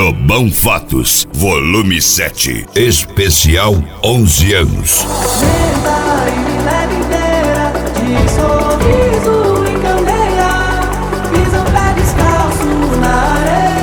Lobão Fatos, volume 7, especial 11 anos. Lenta e me leva inteira, de sorriso em candeia, pisa o pé descalço na areia.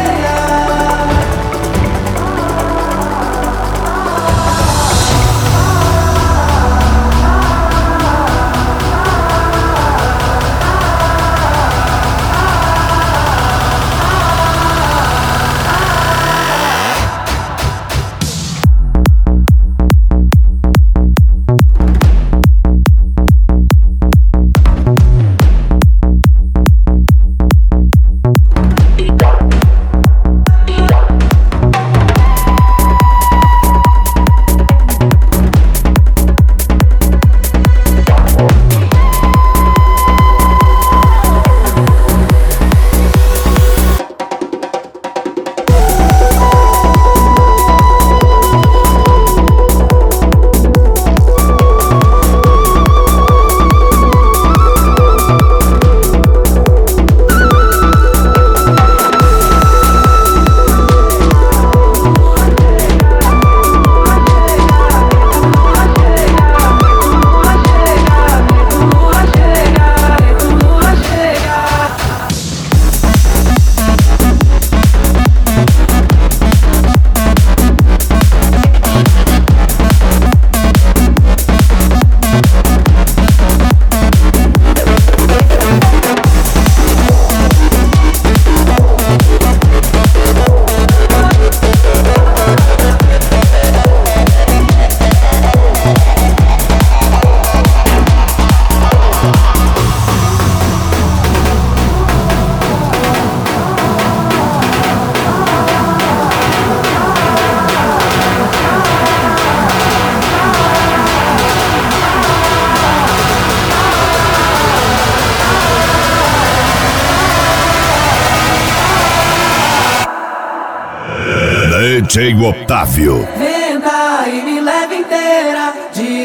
DJ Otávio. Venda e me leva inteira, de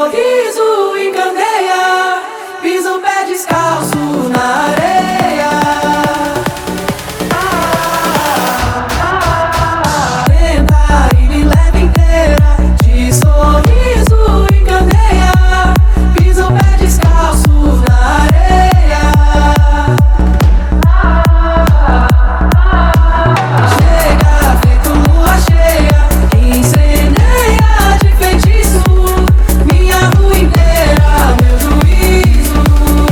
sorriso em candeia, pisa o pé descalço na areia. Venda e me leva inteira, de sorriso em candeia, pisa o pé descalço na areia. Chega feito lua cheia, incendeia de feitiço minha rua inteira, meu juízo.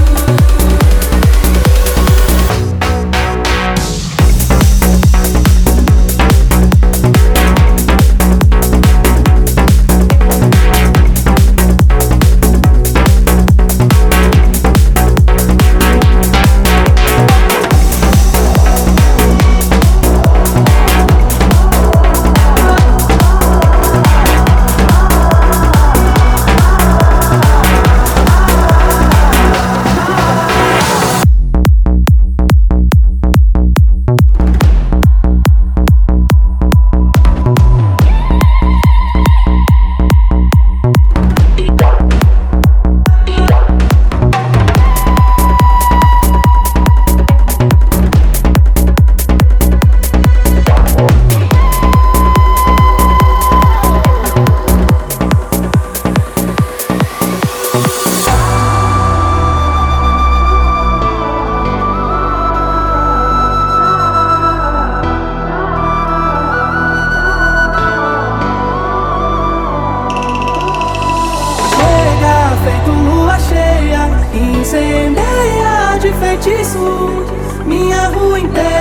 Chega feito lua cheia, incendeia de feitiço minha rua inteira.